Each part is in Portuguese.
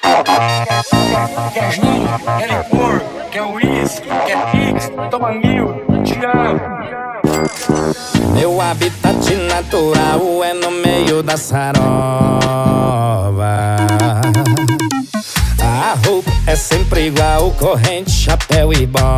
Quer gin, quer licor, quer uísque, quer pix, toma mil, te amo. Meu habitat natural é no meio da sarova. A roupa é sempre igual, corrente, chapéu e bota.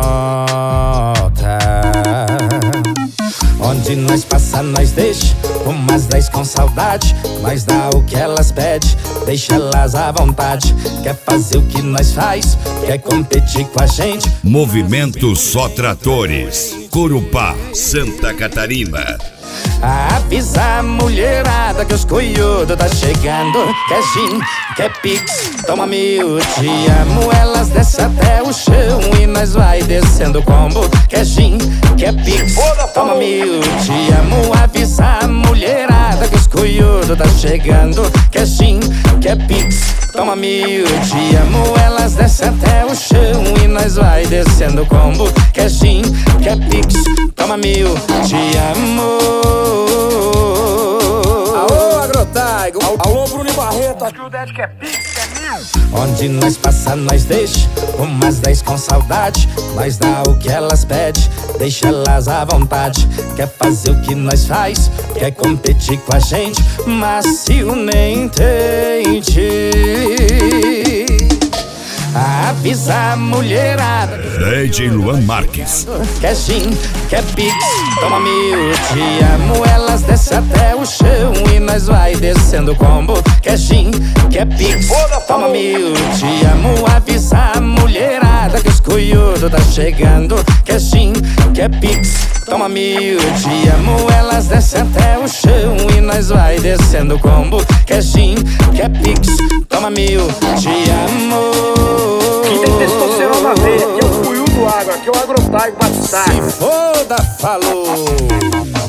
Onde nós passa, nós deixa umas 10 com saudade. Nós dá o que elas pedem, deixa elas à vontade. Quer fazer o que nós faz, quer competir com a gente. Movimento Só Tratores, Corupá, Santa Catarina. Avisa a mulherada que os coiudos tá chegando. Quer gin, quer pix, toma mil, te amo. Elas descem até o chão e nós vai descendo o combo. Quer gin, quer pix, toma mil, te amo. Avisa a mulherada que os coiudos tá chegando. Quer gin, quer pix, toma mil, te amo. Elas descem até o chão e nós vai descendo o combo. Quer gin, quer pix, toma mil, te amo. Alô, Agrotaigo, alô, Bruno Barreto. Aqui o Ded quer pix, quer mil. Onde nós passa, nós deixa umas 10 com saudade. Nós dá o que elas pedem, deixa elas à vontade. Quer fazer o que nós faz, quer competir com a gente. Macio nem tente. Avisa a mulherada. DJ Luan Marques. Quer gin, quer pix, toma mil, te amo. Elas descem até o chão e nós vai descendo o combo. Quer gin, quer pix, toma mil, te amo. Avisa a mulherada que os coiudos tá chegando. Quer gin, quer pix, toma mil, te amo. Elas descem até o chão e nós vai descendo o combo. Quer gin, quer pix, toma mil, te amo. Quem tem testosterona na veia, aqui é o Cuiu do Agro, aqui é o Agrotaigo Batistado. Se foda, falou!